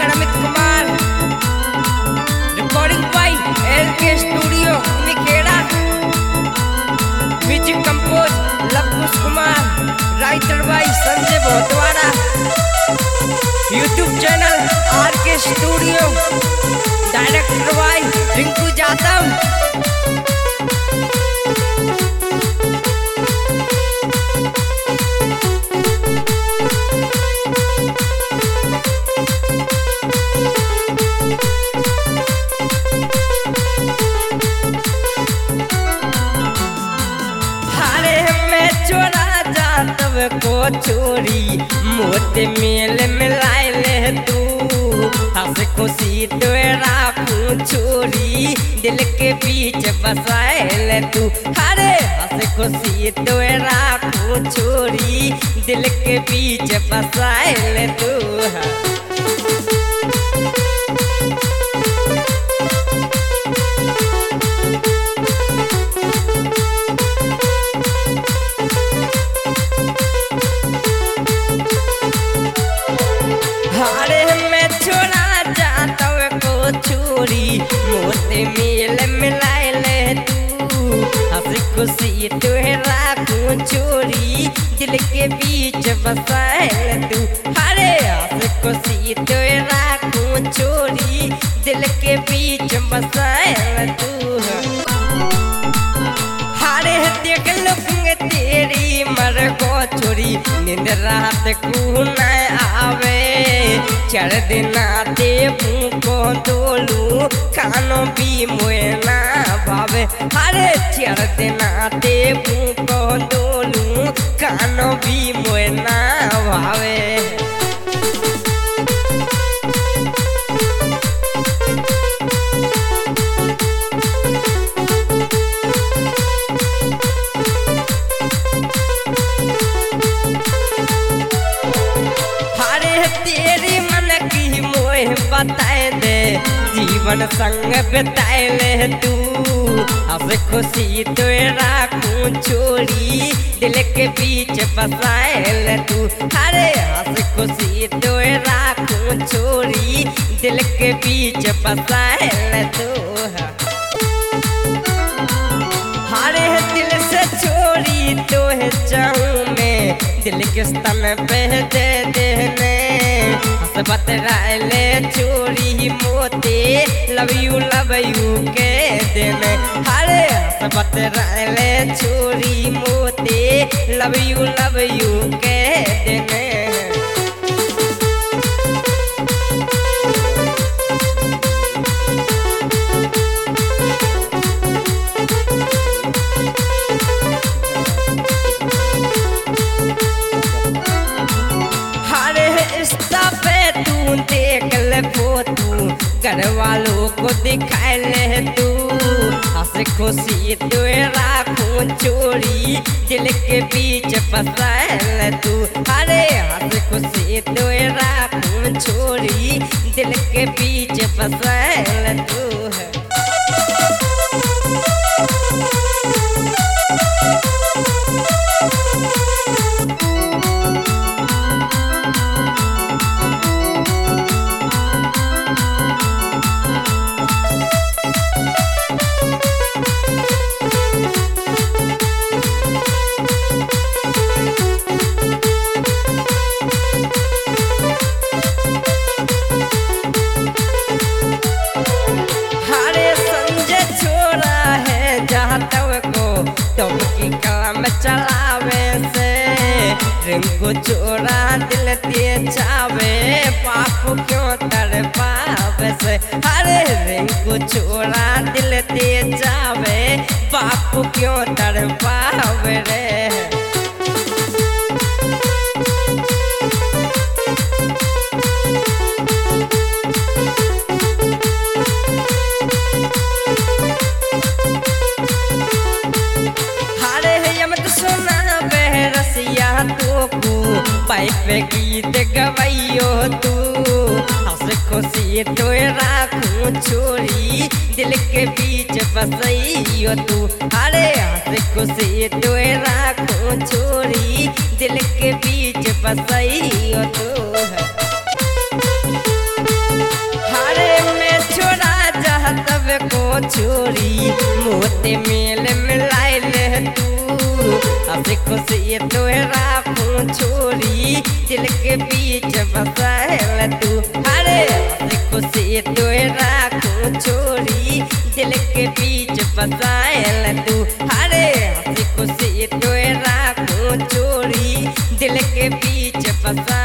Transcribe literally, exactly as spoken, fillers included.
Singer Amit Kumar, recording by L K studio Nikheda, music compose Lavkush Kumar, writer by Sanjay Bhotwada, YouTube channel R K studio, director by Rinku Jadav. को चोरी मोते मेल मिलाए ले तू, हंस खुशी तो राखू चोरी दिल के बीच बसाए ले तू। अरे हंस खुशी तो राखू चोरी दिल के बीच बसाए ले तू। चोरी मोते मेल मिलाए ले तू, हंस खुशी तो राखू चोरी दिल के बीच बसाए ले तू। अरे हंस खुशी तो राखू चोरी दिल के बीच बसाए ले तू। अरे देख लो तेरी मर को चोरी नींद रात को न आवे, चढ़ देना देवू को डोलू खानो भी मोए ना भावे। अरे चढ़ देना देवू को डोलू खानो भी मोए ना भावे। बताए दे जीवन संग बिताए ले तू, हंस खुशी तो राखू चोरी दिल के बीच बसाए ले तू। अरे हंस खुशी तो राखू चोरी दिल के बीच बसाए ले तू। हरे दिल से चोरी तो है चाहूँ मैं, दिल के स्तन पे दे देने हंस बतराए ले चोरी मोते लव यू लव यू के देने। हरे हंस बतराए ले चोरी मोते लव यू लव यू के देने। देख ले तू घर वालों को दिखाए ले तू, हंस खुशी तो राखू चोरी दिल के बीच बसाए ले तू। अरे हंस खुशी तो राखू चोरी दिल के बीच बसाए ले तू। टॉपकी कलम चलावे से रिंकू चोरा दिल ते चावे, पापू क्यों तर पावे से। अरे रिंकू चोरा दिल ते चावे, पापू क्यों तर पावे रे। पाइप गीत गवैयो तू, हंस खुशी तो राखू चोरी दिल के बीच बसैयो तू। अरे हंस खुशी तो राखू चोरी दिल के बीच बसैयो तू। छोरी मोते मेल मिलाए ले तू हंसी खुशी तोहरा छोरी दिल के बीच बसाए तू अरे हंसी खुशी तोहरा छोरी दिल के बीच बसाए तू अरे हंसी खुशी तोहरा छोरी दिल के बीच बसा